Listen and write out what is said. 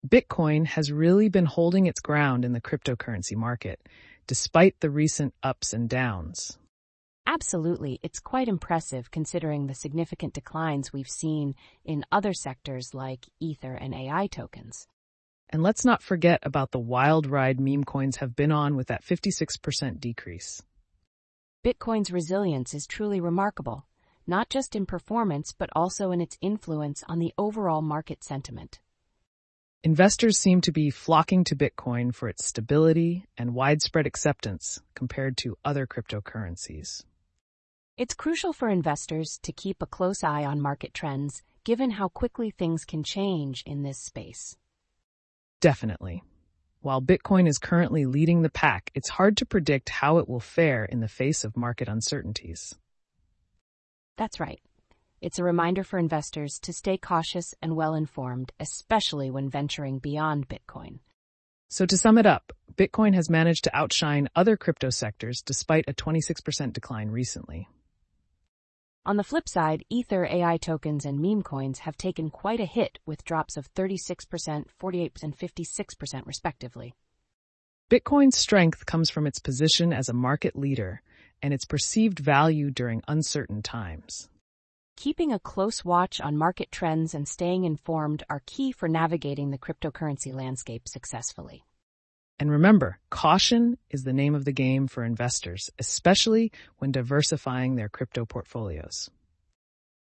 Bitcoin has really been holding its ground in the cryptocurrency market, despite the recent ups and downs. Absolutely, it's quite impressive considering the significant declines we've seen in other sectors like Ether and AI tokens. And let's not forget about the wild ride meme coins have been on with that 56% decrease. Bitcoin's resilience is truly remarkable, not just in performance but also in its influence on the overall market sentiment. Investors seem to be flocking to Bitcoin for its stability and widespread acceptance compared to other cryptocurrencies. It's crucial for investors to keep a close eye on market trends, given how quickly things can change in this space. Definitely. While Bitcoin is currently leading the pack, it's hard to predict how it will fare in the face of market uncertainties. That's right. It's a reminder for investors to stay cautious and well-informed, especially when venturing beyond Bitcoin. So to sum it up, Bitcoin has managed to outshine other crypto sectors despite a 26% decline recently. On the flip side, Ether, AI tokens, and meme coins have taken quite a hit with drops of 36%, 48%, and 56% respectively. Bitcoin's strength comes from its position as a market leader and its perceived value during uncertain times. Keeping a close watch on market trends and staying informed are key for navigating the cryptocurrency landscape successfully. And remember, caution is the name of the game for investors, especially when diversifying their crypto portfolios.